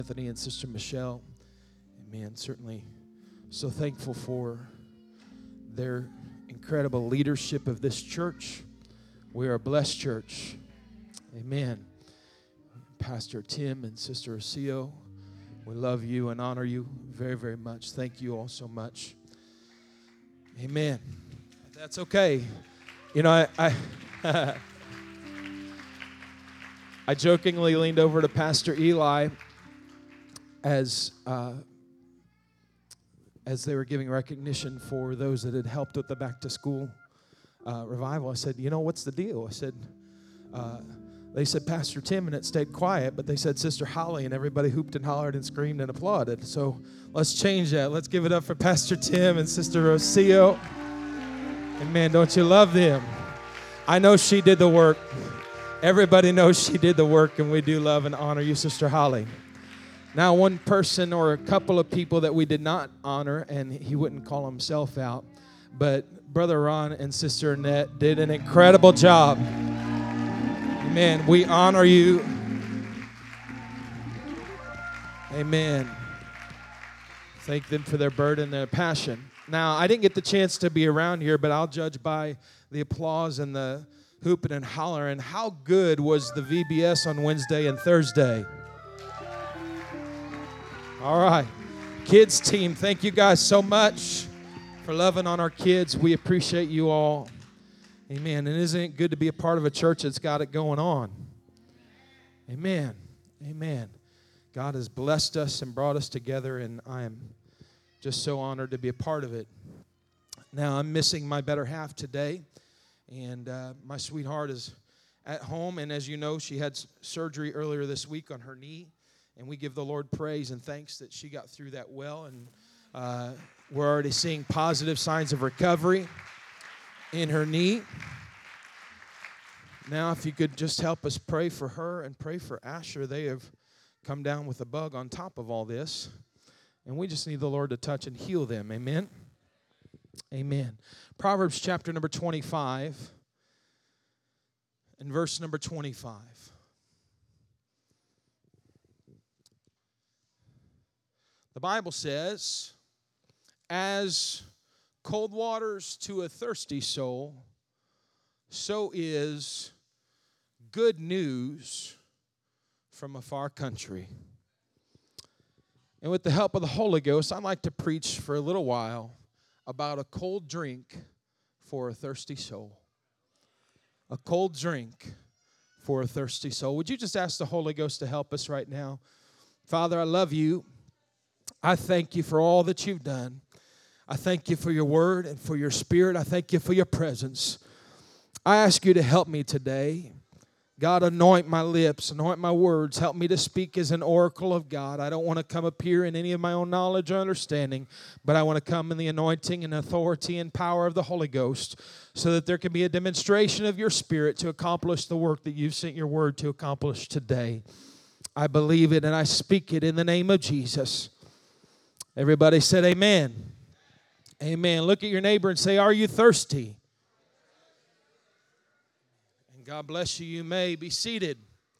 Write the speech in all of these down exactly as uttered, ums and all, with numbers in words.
Anthony and Sister Michelle. Amen. Certainly so thankful for their incredible leadership of this church. We are a blessed church. Amen. Pastor Tim and Sister Ocio, we love you and honor you very, very much. Thank you all so much. Amen. That's okay. You know, I I, I jokingly leaned over to Pastor Eli as uh, as they were giving recognition for those that had helped with the back-to-school uh, revival. I said, you know, what's the deal? I said, uh, they said Pastor Tim, and it stayed quiet, but they said Sister Holly, and everybody hooped and hollered and screamed and applauded. So let's change that. Let's give it up for Pastor Tim and Sister Ocio. And man, don't you love them? I know she did the work. Everybody knows she did the work, and we do love and honor you, Sister Holly. Now, one person or a couple of people that we did not honor, and he wouldn't call himself out, but Brother Ron and Sister Annette did an incredible job. Amen. We honor you. Amen. Thank them for their burden, their passion. Now, I didn't get the chance to be around here, but I'll judge by the applause and the hooping and hollering. How good was the V B S on Wednesday and Thursday? All right. Kids team, thank you guys so much for loving on our kids. We appreciate you all. Amen. And isn't it good to be a part of a church that's got it going on? Amen. Amen. God has blessed us and brought us together, and I am just so honored to be a part of it. Now, I'm missing my better half today, and uh, my sweetheart is at home, and as you know, she had surgery earlier this week on her knee, and we give the Lord praise and thanks that she got through that well, and uh, we're already seeing positive signs of recovery in her knee. Now, if you could just help us pray for her and pray for Asher. They have come down with a bug on top of all this, and we just need the Lord to touch and heal them. Amen? Amen. Proverbs chapter number twenty-five and verse number twenty-five. The Bible says, as cold waters to a thirsty soul, so is good news from a far country. And with the help of the Holy Ghost, I'd like to preach for a little while about a cold drink for a thirsty soul. A cold drink for a thirsty soul. Would you just ask the Holy Ghost to help us right now? Father, I love you. I thank you for all that you've done. I thank you for your word and for your spirit. I thank you for your presence. I ask you to help me today. God, anoint my lips, anoint my words. Help me to speak as an oracle of God. I don't want to come up here in any of my own knowledge or understanding, but I want to come in the anointing and authority and power of the Holy Ghost so that there can be a demonstration of your spirit to accomplish the work that you've sent your word to accomplish today. I believe it and I speak it in the name of Jesus. Everybody said amen. Amen. Look at your neighbor and say, are you thirsty? And God bless you. You may be seated.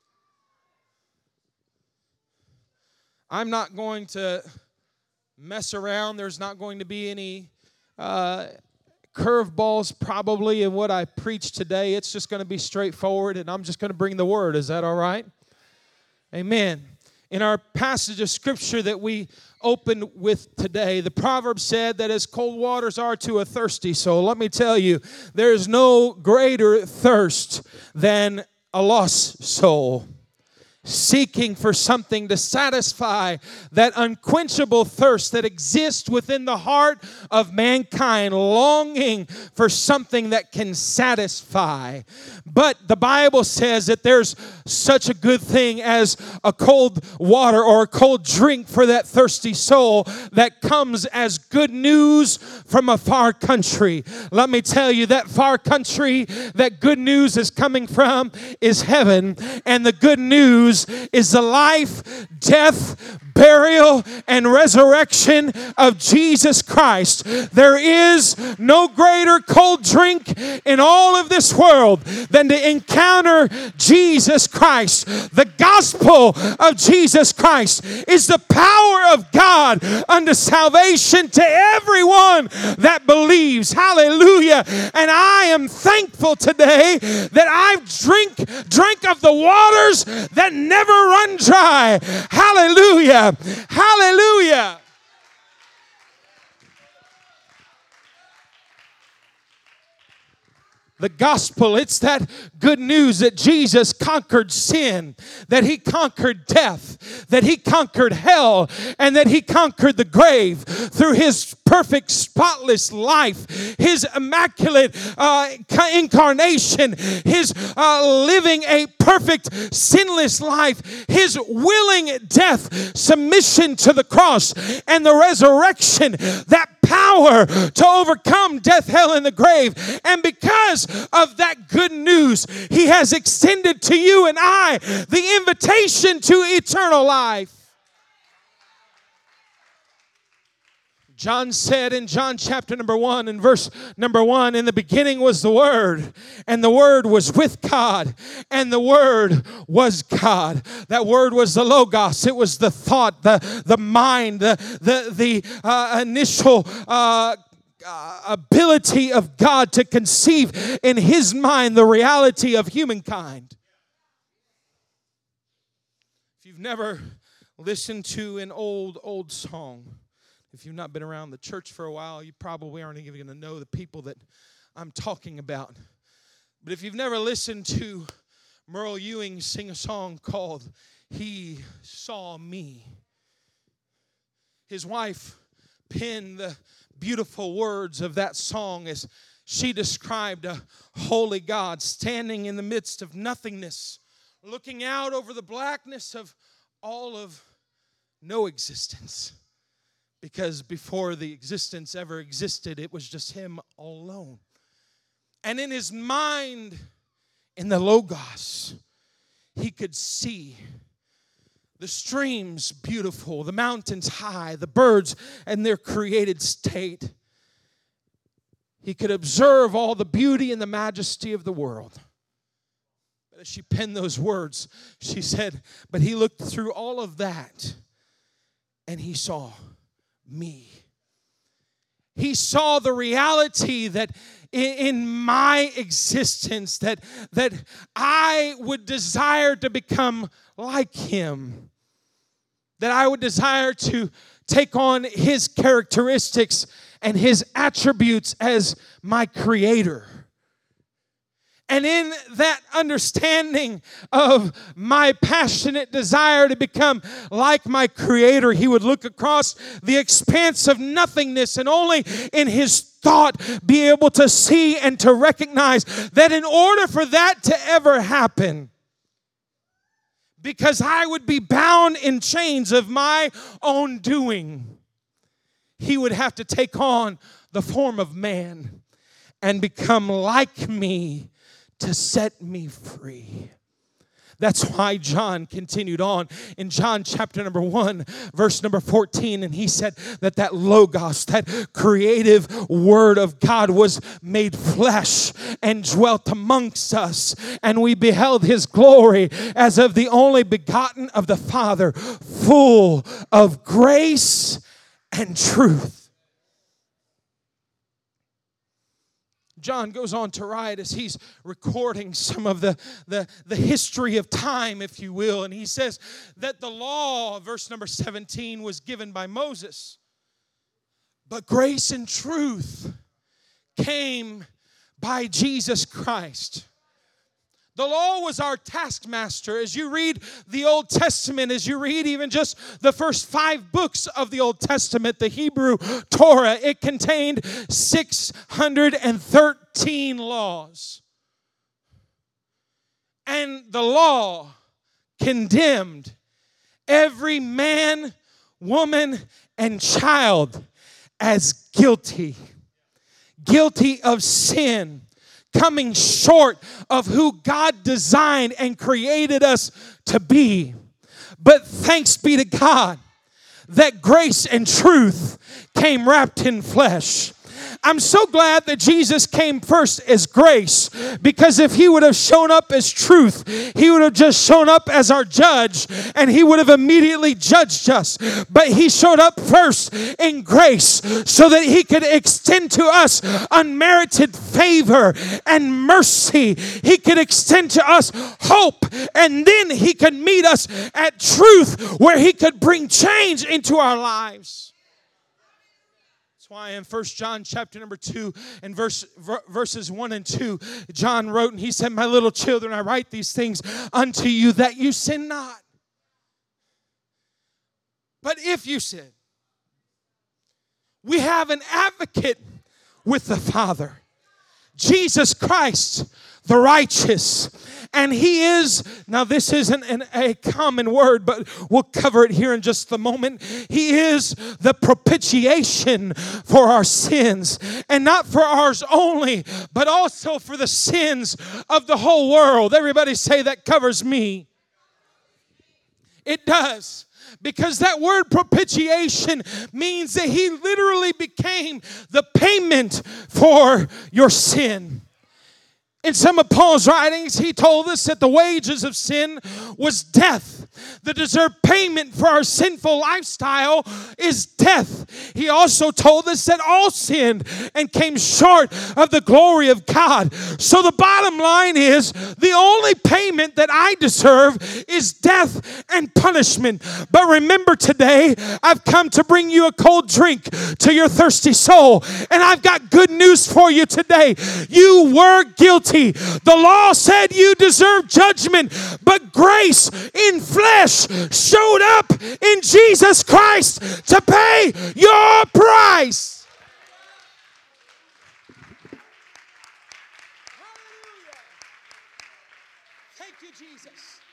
I'm not going to mess around. There's not going to be any uh, curveballs probably in what I preach today. It's just going to be straightforward, and I'm just going to bring the word. Is that all right? Amen. In our passage of Scripture that we opened with today, the proverb said that as cold waters are to a thirsty soul, let me tell you, there is no greater thirst than a lost soul, seeking for something to satisfy that unquenchable thirst that exists within the heart of mankind, longing for something that can satisfy. But the Bible says that there's such a good thing as a cold water or a cold drink for that thirsty soul that comes as good news from a far country. Let me tell you, that far country that good news is coming from is heaven, and the good news is the life, death, burial, and resurrection of Jesus Christ. There is no greater cold drink in all of this world than to encounter Jesus Christ. The gospel of Jesus Christ is the power of God unto salvation to everyone that believes. Hallelujah. And I am thankful today that I've drink, drank of the waters that never run dry. Hallelujah. Hallelujah. The gospel, it's that good news that Jesus conquered sin, that He conquered death, that He conquered hell, and that He conquered the grave through His perfect, spotless life, His immaculate uh, incarnation, His uh, living a perfect, sinless life, His willing death, submission to the cross, and the resurrection, that power to overcome death, hell, and the grave. And because of that good news, He has extended to you and I the invitation to eternal life. John said in John chapter number one and verse number one, in the beginning was the Word, and the Word was with God, and the Word was God. That Word was the Logos. It was the thought, the, the mind, the, the, the uh, initial uh, uh, ability of God to conceive in His mind the reality of humankind. If you've never listened to an old, old song, if you've not been around the church for a while, you probably aren't even going to know the people that I'm talking about. But if you've never listened to Merle Ewing sing a song called He Saw Me, his wife penned the beautiful words of that song as she described a holy God standing in the midst of nothingness, looking out over the blackness of all of no existence. Because before the existence ever existed, it was just Him all alone. And in His mind, in the Logos, He could see the streams beautiful, the mountains high, the birds in their created state. He could observe all the beauty and the majesty of the world. But as she penned those words, she said, but He looked through all of that and He saw me. He saw the reality that in my existence that, that I would desire to become like Him. That I would desire to take on His characteristics and His attributes as my Creator. And in that understanding of my passionate desire to become like my Creator, He would look across the expanse of nothingness and only in His thought be able to see and to recognize that in order for that to ever happen, because I would be bound in chains of my own doing, He would have to take on the form of man and become like me to set me free. That's why John continued on in John chapter number one, verse number fourteen, and he said that that Logos, that creative Word of God was made flesh and dwelt amongst us, and we beheld His glory as of the only begotten of the Father, full of grace and truth. John goes on to write as he's recording some of the, the, the history of time, if you will. And he says that the law, verse number seventeen, was given by Moses. But grace and truth came by Jesus Christ. The law was our taskmaster. As you read the Old Testament, as you read even just the first five books of the Old Testament, the Hebrew Torah, it contained six hundred thirteen laws. And the law condemned every man, woman, and child as guilty. Guilty of sin. Coming short of who God designed and created us to be. But thanks be to God that grace and truth came wrapped in flesh. I'm so glad that Jesus came first as grace, because if he would have shown up as truth, he would have just shown up as our judge and he would have immediately judged us. But he showed up first in grace so that he could extend to us unmerited favor and mercy. He could extend to us hope, and then he could meet us at truth where he could bring change into our lives. Why in First John chapter number two and verse verses one and two, John wrote and he said, "My little children, I write these things unto you that you sin not. But if you sin, we have an advocate with the Father, Jesus Christ, the righteous." And he is, now this isn't an, a common word, but we'll cover it here in just a moment. He is the propitiation for our sins. And not for ours only, but also for the sins of the whole world. Everybody say, that covers me. It does. Because that word propitiation means that he literally became the payment for your sin. In some of Paul's writings, he told us that the wages of sin was death. The deserved payment for our sinful lifestyle is death. He also told us that all sinned and came short of the glory of God. So the bottom line is, the only payment that I deserve is death and punishment. But remember today, I've come to bring you a cold drink to your thirsty soul. And I've got good news for you today. You were guilty. The law said you deserve judgment, but grace in flesh showed up in Jesus Christ to pay your price. Hallelujah. Thank you, Jesus.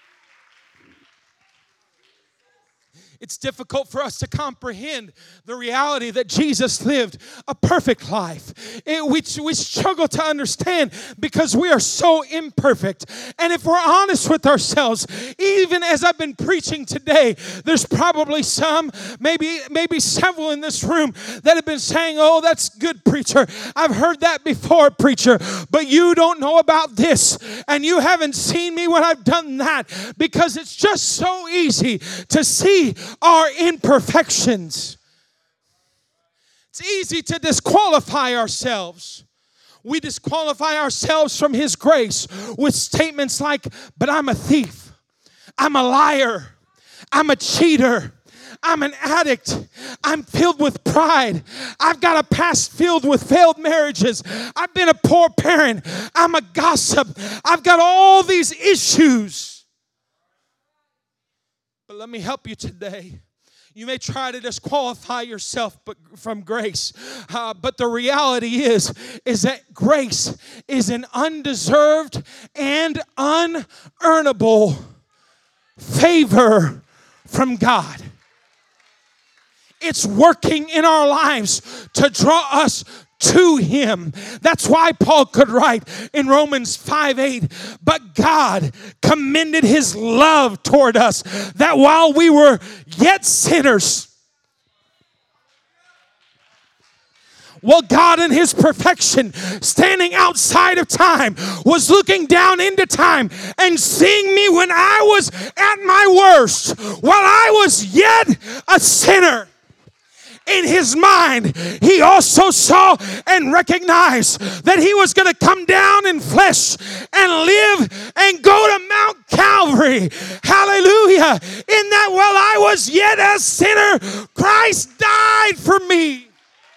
It's difficult for us to comprehend the reality that Jesus lived a perfect life. It, we, we struggle to understand because we are so imperfect. And if we're honest with ourselves, even as I've been preaching today, there's probably some, maybe, maybe several in this room that have been saying, "Oh, that's good, preacher. I've heard that before, preacher. But you don't know about this, and you haven't seen me when I've done that," because it's just so easy to see our imperfections. It's easy to disqualify ourselves. We disqualify ourselves from His grace with statements like, "But I'm a thief. I'm a liar. I'm a cheater. I'm an addict. I'm filled with pride. I've got a past filled with failed marriages. I've been a poor parent. I'm a gossip. I've got all these issues." But let me help you today. You may try to disqualify yourself from grace, uh, but the reality is, is that grace is an undeserved and unearnable favor from God. It's working in our lives to draw us to Him. That's why Paul could write in Romans five eight, "But God commended His love toward us, that while we were yet sinners," well, God in His perfection, standing outside of time, was looking down into time and seeing me when I was at my worst, while I was yet a sinner. In His mind, He also saw and recognized that He was going to come down in flesh and live and go to Mount Calvary. Hallelujah. In that while I was yet a sinner, Christ died for me.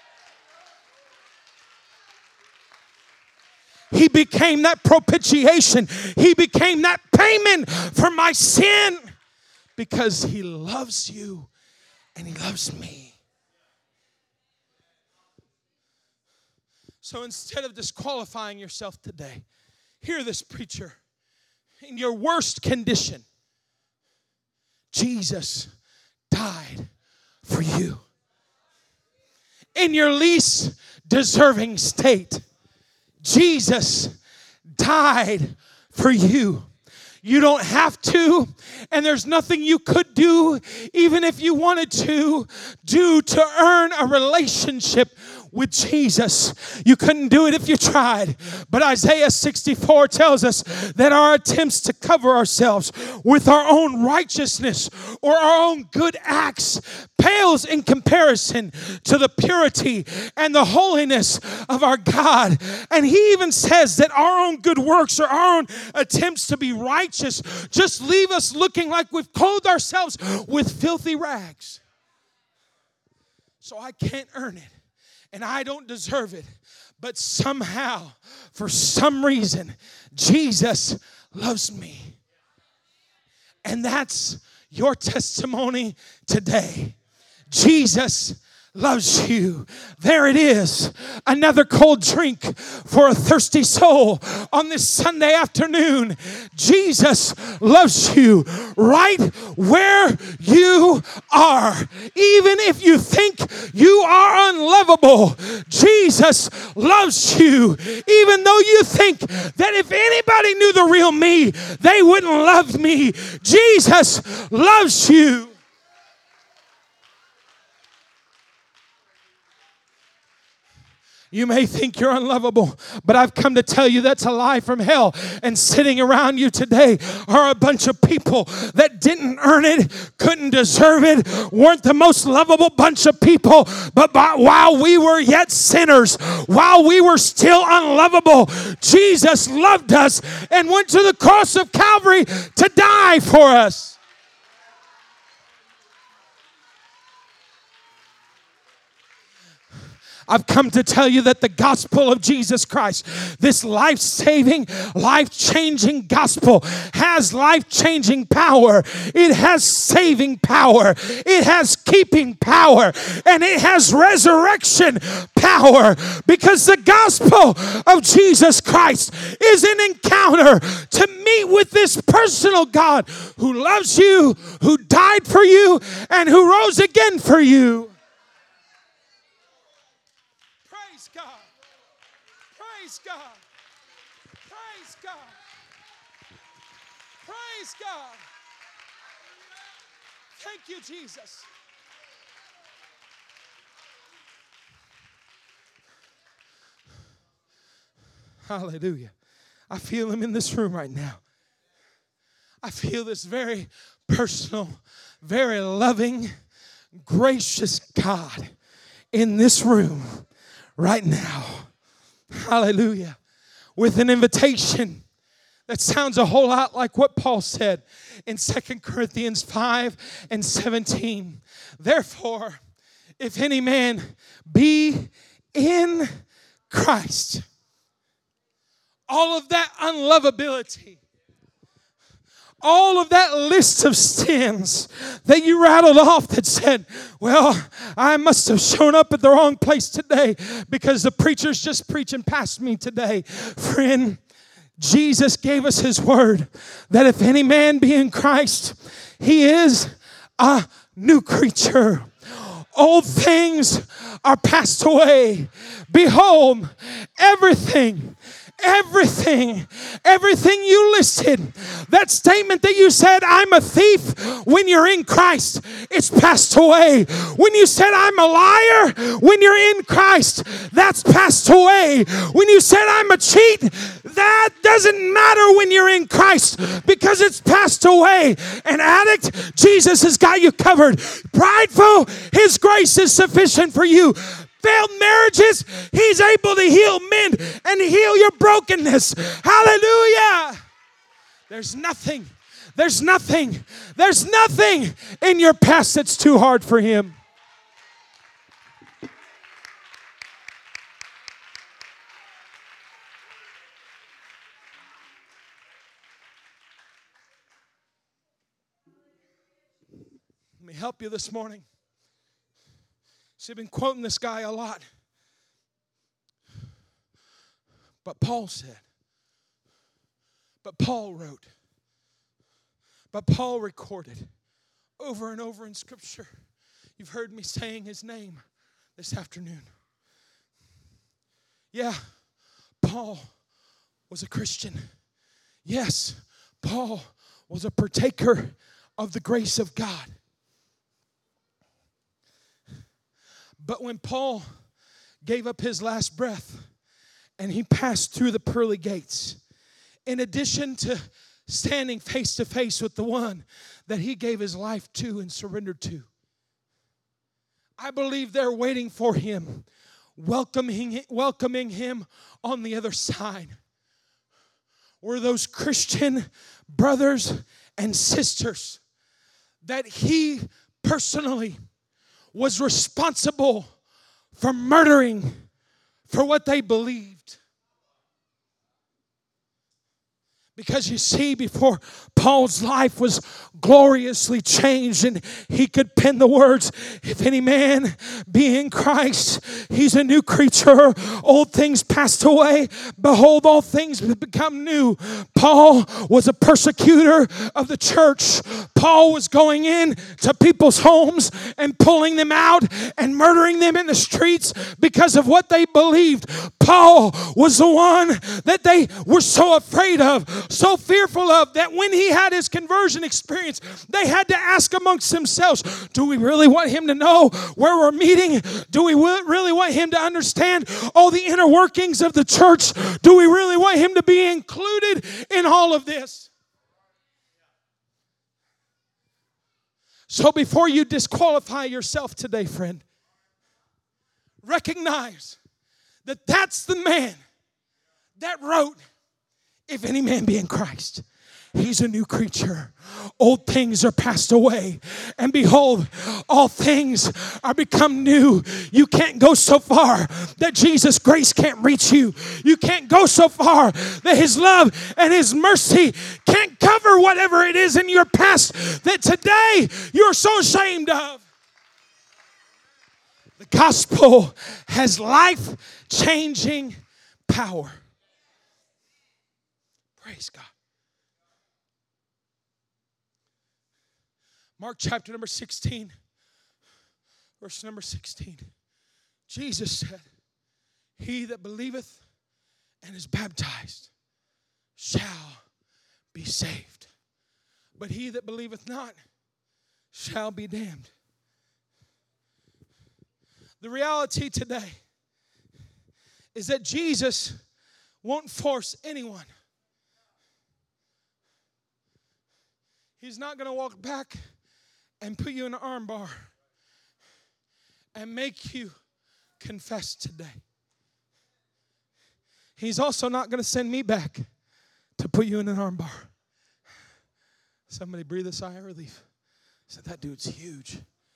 He became that propitiation. He became that payment for my sin, because He loves you and He loves me. So instead of disqualifying yourself today, hear this, preacher. In your worst condition, Jesus died for you. In your least deserving state, Jesus died for you. You don't have to, and there's nothing you could do, even if you wanted to, do to earn a relationship with Jesus. You couldn't do it if you tried. But Isaiah sixty-four tells us that our attempts to cover ourselves with our own righteousness or our own good acts pales in comparison to the purity and the holiness of our God. And he even says that our own good works or our own attempts to be righteous just leave us looking like we've clothed ourselves with filthy rags. So I can't earn it. And I don't deserve it. But somehow, for some reason, Jesus loves me. And that's your testimony today. Jesus loves you. There it is. Another cold drink for a thirsty soul on this Sunday afternoon. Jesus loves you right where you are. Even if you think you are unlovable, Jesus loves you. Even though you think that if anybody knew the real me, they wouldn't love me. Jesus loves you. You may think you're unlovable, but I've come to tell you that's a lie from hell. And sitting around you today are a bunch of people that didn't earn it, couldn't deserve it, weren't the most lovable bunch of people. But by, while we were yet sinners, while we were still unlovable, Jesus loved us and went to the cross of Calvary to die for us. I've come to tell you that the gospel of Jesus Christ, this life-saving, life-changing gospel, has life-changing power. It has saving power. It has keeping power. And it has resurrection power. Because the gospel of Jesus Christ is an encounter to meet with this personal God who loves you, who died for you, and who rose again for you. Praise God. Praise God. Praise God. Thank you, Jesus. Hallelujah. I feel him in this room right now. I feel this very personal, very loving, gracious God in this room right now. Hallelujah. With an invitation that sounds a whole lot like what Paul said in Second Corinthians five and seventeen. Therefore, if any man be in Christ, all of that unlovability, all of that list of sins that you rattled off that said, well, I must have shown up at the wrong place today because the preacher's just preaching past me today. Friend, Jesus gave us his word that if any man be in Christ, he is a new creature. Old things are passed away. Behold, everything Everything, everything you listed, that statement that you said, I'm a thief, when you're in Christ, it's passed away. When you said, I'm a liar, when you're in Christ, that's passed away. When you said, I'm a cheat, that doesn't matter when you're in Christ because it's passed away. An addict, Jesus has got you covered. Prideful, his grace is sufficient for you. Failed marriages, he's able to heal men and heal your brokenness. Hallelujah. There's nothing, there's nothing, there's nothing in your past that's too hard for him. Let me help you this morning. See, I've been quoting this guy a lot. But Paul said, but Paul wrote, but Paul recorded over and over in Scripture. You've heard me saying his name this afternoon. Yeah, Paul was a Christian. Yes, Paul was a partaker of the grace of God. But when Paul gave up his last breath and he passed through the pearly gates, in addition to standing face to face with the one that he gave his life to and surrendered to, I believe they're waiting for him, welcoming, welcoming him on the other side, were those Christian brothers and sisters that he personally was responsible for murdering for what they believed. Because you see, before Paul's life was gloriously changed and he could pen the words, if any man be in Christ, he's a new creature. Old things passed away. Behold, all things have become new. Paul was a persecutor of the church. Paul was going in to people's homes and pulling them out and murdering them in the streets because of what they believed. Paul was the one that they were so afraid of, so fearful of, that when he had his conversion experience, they had to ask amongst themselves, do we really want him to know where we're meeting? Do we really want him to understand all the inner workings of the church? Do we really want him to be included in all of this? So before you disqualify yourself today, friend, recognize that that's the man that wrote, if any man be in Christ, he's a new creature. Old things are passed away, and behold, all things are become new. You can't go so far that Jesus' grace can't reach you. You can't go so far that his love and his mercy can't cover whatever it is in your past that today you're so ashamed of. The gospel has life-changing power. Praise God. Mark chapter number sixteen, verse number sixteen. Jesus said, he that believeth and is baptized shall be saved, but he that believeth not shall be damned. The reality today is that Jesus won't force anyone. He's not going to walk back and put you in an arm bar and make you confess today. He's also not going to send me back to put you in an arm bar. Somebody breathe a sigh of relief. Said, that dude's huge.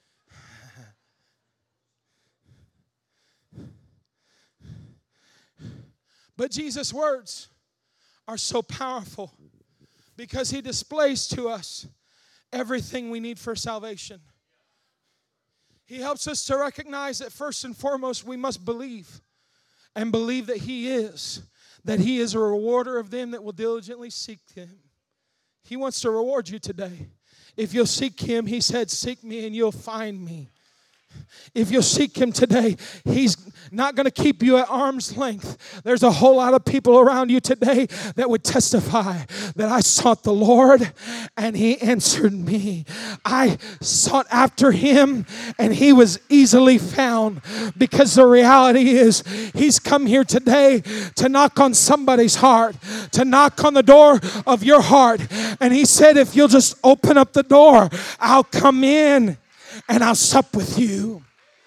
But Jesus' words are so powerful because he displays to us everything we need for salvation. He helps us to recognize that first and foremost we must believe, and believe that he is, that he is a rewarder of them that will diligently seek him. He wants to reward you today. If you'll seek him, he said, seek me and you'll find me. If you'll seek him today, he's not going to keep you at arm's length. There's a whole lot of people around you today that would testify that I sought the Lord and he answered me. I sought after him and he was easily found, because the reality is he's come here today to knock on somebody's heart, to knock on the door of your heart. And he said, if you'll just open up the door, I'll come in and I'll sup with you.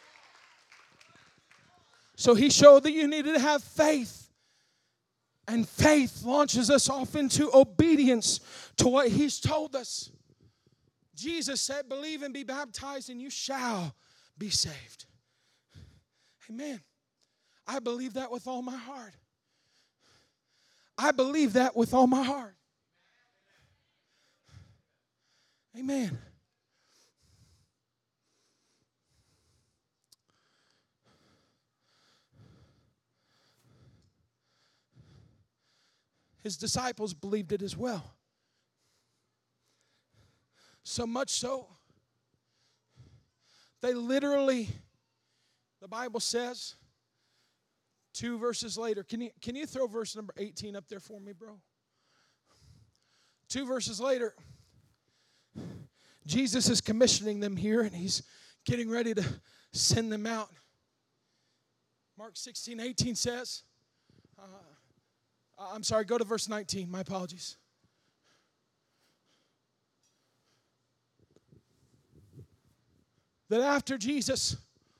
So he showed that you needed to have faith. And faith launches us off into obedience to what he's told us. Jesus said, believe and be baptized and you shall be saved. Amen. I believe that with all my heart. I believe that with all my heart. Amen. His disciples believed it as well. So much so, they literally, the Bible says, two verses later, can you, can you throw verse number eighteen up there for me, bro? Two verses later, Jesus is commissioning them here, and he's getting ready to send them out. Mark sixteen eighteen says, uh, I'm sorry, go to verse nineteen. My apologies. That after Jesus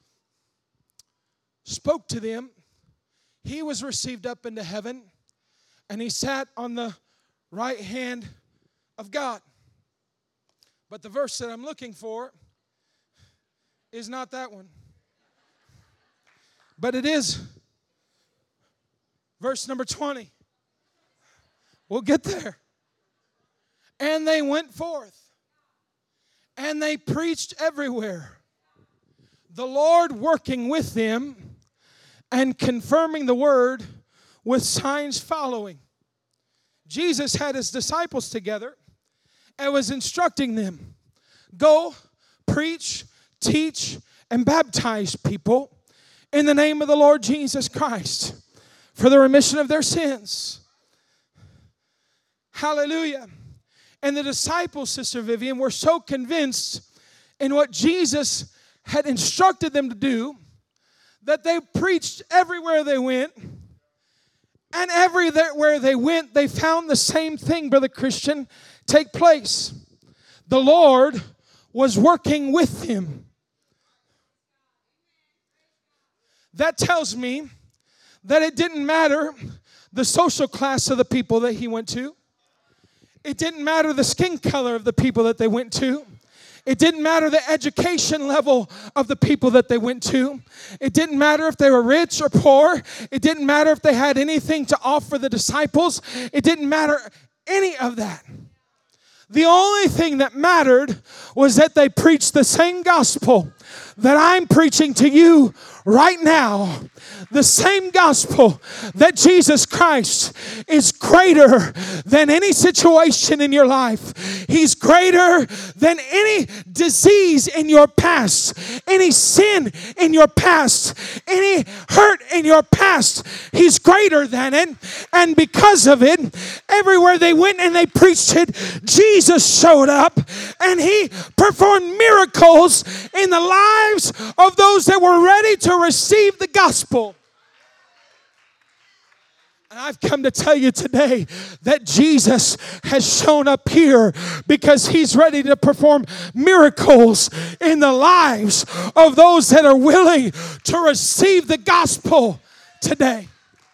spoke to them, he was received up into heaven, and he sat on the right hand of God. But the verse that I'm looking for is not that one. But it is verse number twenty. We'll get there. And they went forth, and they preached everywhere, the Lord working with them and confirming the word with signs following. Jesus had his disciples together and was instructing them, go, preach, teach, and baptize people in the name of the Lord Jesus Christ for the remission of their sins. Hallelujah. And the disciples, Sister Vivian, were so convinced in what Jesus had instructed them to do that they preached everywhere they went. And everywhere they went, they found the same thing, Brother Christian, take place. The Lord was working with him. That tells me that it didn't matter the social class of the people that he went to. It didn't matter the skin color of the people that they went to. It didn't matter the education level of the people that they went to. It didn't matter if they were rich or poor. It didn't matter if they had anything to offer the disciples. It didn't matter any of that. The only thing that mattered was that they preached the same gospel that I'm preaching to you right now. The same gospel that Jesus Christ is greater than any situation in your life. He's greater than any disease in your past, any sin in your past, any hurt in your past. He's greater than it. And because of it, everywhere they went and they preached it, Jesus showed up and he performed miracles in the lives of those that were ready to receive the gospel. And I've come to tell you today that Jesus has shown up here because he's ready to perform miracles in the lives of those that are willing to receive the gospel today.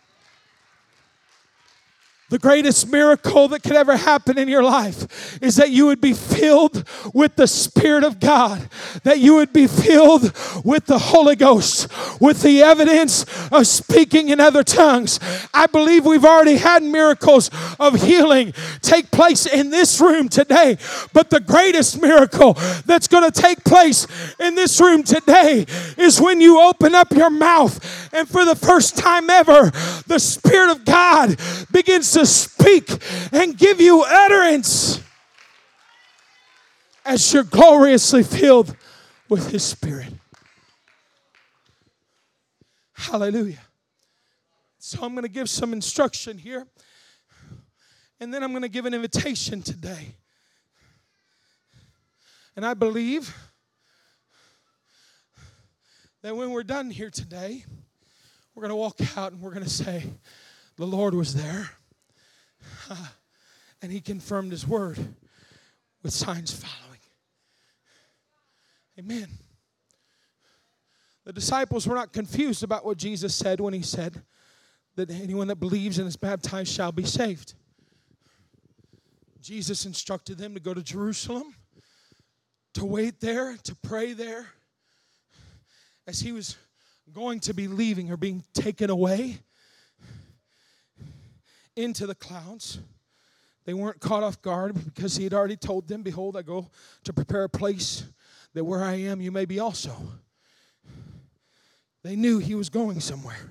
The greatest miracle that could ever happen in your life is that you would be filled with the Spirit of God, that you would be filled with the Holy Ghost, with the evidence of speaking in other tongues. I believe we've already had miracles of healing take place in this room today, but the greatest miracle that's going to take place in this room today is when you open up your mouth and for the first time ever, the Spirit of God begins to speak and give you utterance as you're gloriously filled with his Spirit. Hallelujah. So I'm going to give some instruction here, and then I'm going to give an invitation today. And I believe that when we're done here today, we're going to walk out and we're going to say, the Lord was there. And he confirmed his word with signs following. Amen. The disciples were not confused about what Jesus said when he said that anyone that believes and is baptized shall be saved. Jesus instructed them to go to Jerusalem, to wait there, to pray there. As he was going to be leaving or being taken away into the clouds, they weren't caught off guard because he had already told them, behold, I go to prepare a place that where I am you may be also. They knew he was going somewhere.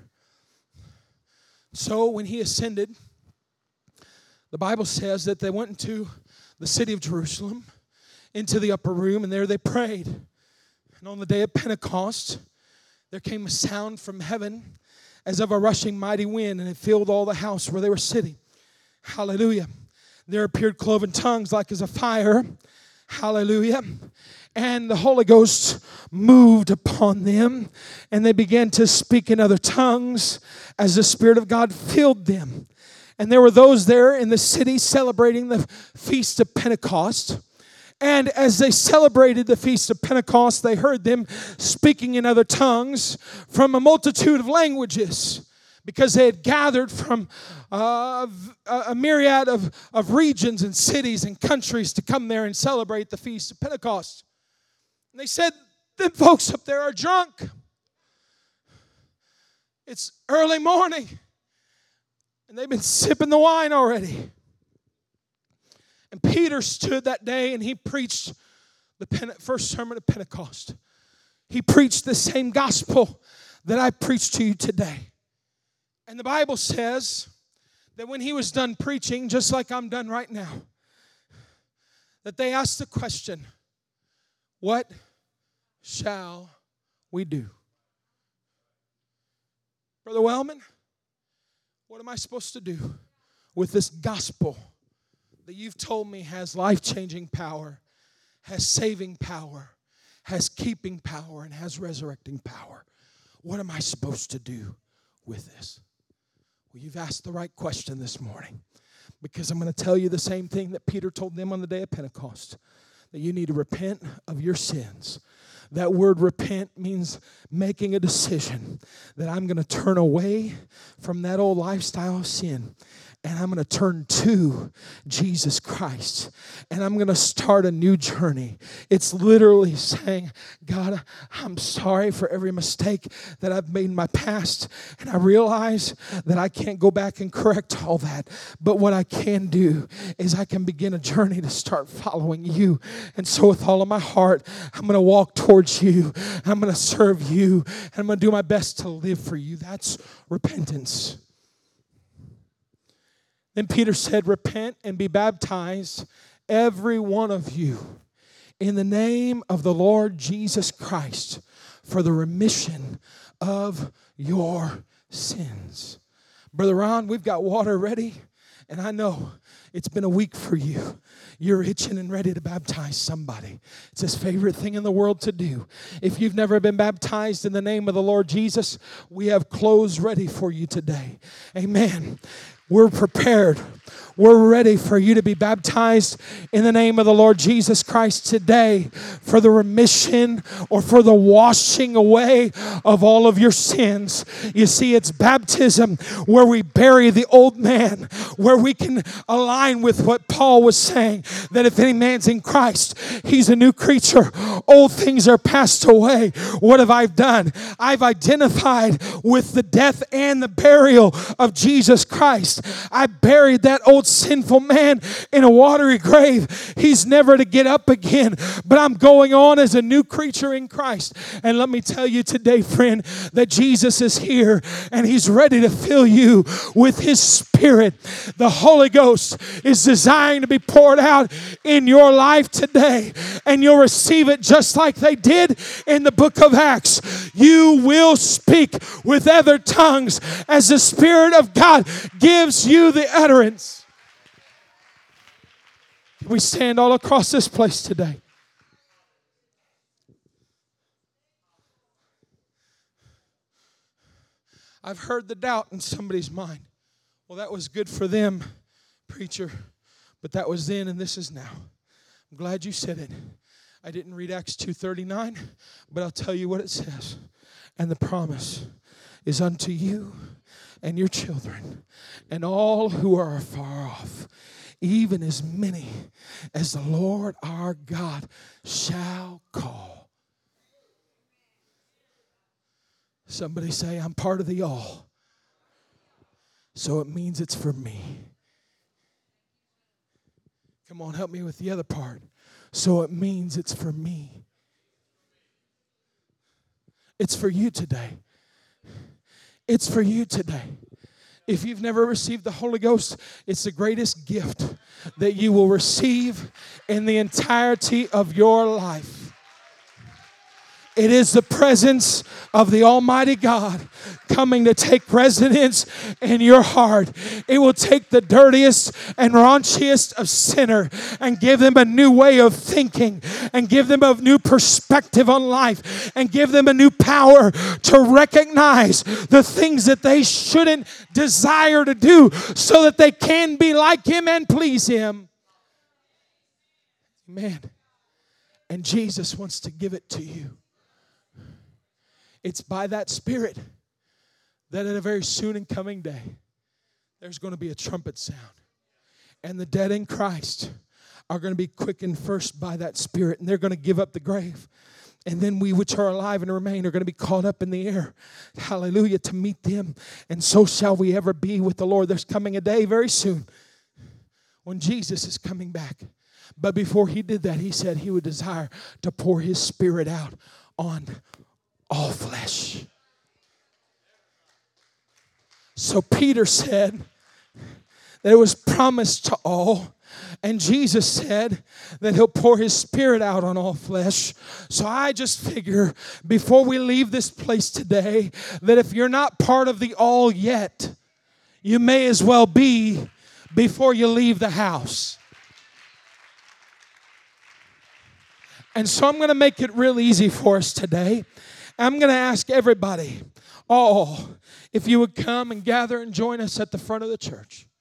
So when he ascended, the Bible says that they went into the city of Jerusalem, into the upper room, and there they prayed. And on the day of Pentecost, there came a sound from heaven as of a rushing mighty wind, and it filled all the house where they were sitting. Hallelujah. There appeared cloven tongues like as a fire, Hallelujah. And the Holy Ghost moved upon them, and they began to speak in other tongues as the Spirit of God filled them. And there were those there in the city celebrating the Feast of Pentecost. And as they celebrated the Feast of Pentecost, they heard them speaking in other tongues from a multitude of languages, because they had gathered from uh, a myriad of, of regions and cities and countries to come there and celebrate the Feast of Pentecost. And they said, them folks up there are drunk. It's early morning, and they've been sipping the wine already. And Peter stood that day and he preached the first sermon of Pentecost. He preached the same gospel that I preached to you today. And the Bible says that when he was done preaching, just like I'm done right now, that they asked the question, what shall we do? Brother Wellman, what am I supposed to do with this gospel that you've told me has life-changing power, has saving power, has keeping power, and has resurrecting power? What am I supposed to do with this? Well, you've asked the right question this morning, because I'm going to tell you the same thing that Peter told them on the day of Pentecost, that you need to repent of your sins. That word repent means making a decision that I'm going to turn away from that old lifestyle of sin, and I'm going to turn to Jesus Christ, and I'm going to start a new journey. It's literally saying, God, I'm sorry for every mistake that I've made in my past, and I realize that I can't go back and correct all that. But what I can do is I can begin a journey to start following you. And so with all of my heart, I'm going to walk towards you. I'm going to serve you, and I'm going to do my best to live for you. That's repentance. Then Peter said, repent and be baptized, every one of you, in the name of the Lord Jesus Christ, for the remission of your sins. Brother Ron, we've got water ready, and I know it's been a week for you. You're itching and ready to baptize somebody. It's his favorite thing in the world to do. If you've never been baptized in the name of the Lord Jesus, we have clothes ready for you today. Amen. We're prepared. We're ready for you to be baptized in the name of the Lord Jesus Christ today for the remission or for the washing away of all of your sins. You see, it's baptism where we bury the old man, where we can align with what Paul was saying, that if any man's in Christ, he's a new creature. Old things are passed away. What have I done? I've identified with the death and the burial of Jesus Christ. I buried that old sinful man in a watery grave. He's never to get up again, but I'm going on as a new creature in Christ. And let me tell you today, friend, that Jesus is here and he's ready to fill you with his Spirit. The Holy Ghost is designed to be poured out in your life today, and you'll receive it just like they did in the book of Acts. You will speak with other tongues as the Spirit of God gives you the utterance. We stand all across this place today. I've heard the doubt in somebody's mind. Well, that was good for them, preacher, but that was then and this is now. I'm glad you said it. I didn't read Acts two thirty-nine, but I'll tell you what it says. And the promise is unto you and your children and all who are afar off, even as many as the Lord our God shall call. Somebody say, I'm part of the all. So it means it's for me. Come on, help me with the other part. So it means it's for me. It's for you today. It's for you today. If you've never received the Holy Ghost, it's the greatest gift that you will receive in the entirety of your life. It is the presence of the Almighty God coming to take residence in your heart. It will take the dirtiest and raunchiest of sinner and give them a new way of thinking and give them a new perspective on life and give them a new power to recognize the things that they shouldn't desire to do so that they can be like Him and please Him. Amen. And Jesus wants to give it to you. It's by that Spirit that at a very soon and coming day, there's going to be a trumpet sound. And the dead in Christ are going to be quickened first by that Spirit. And they're going to give up the grave. And then we which are alive and remain are going to be caught up in the air. Hallelujah, to meet them. And so shall we ever be with the Lord. There's coming a day very soon when Jesus is coming back. But before He did that, He said He would desire to pour His Spirit out on all flesh. So Peter said that it was promised to all. And Jesus said that He'll pour His Spirit out on all flesh. So I just figure before we leave this place today that if you're not part of the all yet, you may as well be before you leave the house. And so I'm going to make it real easy for us today. I'm going to ask everybody, all, if you would come and gather and join us at the front of the church.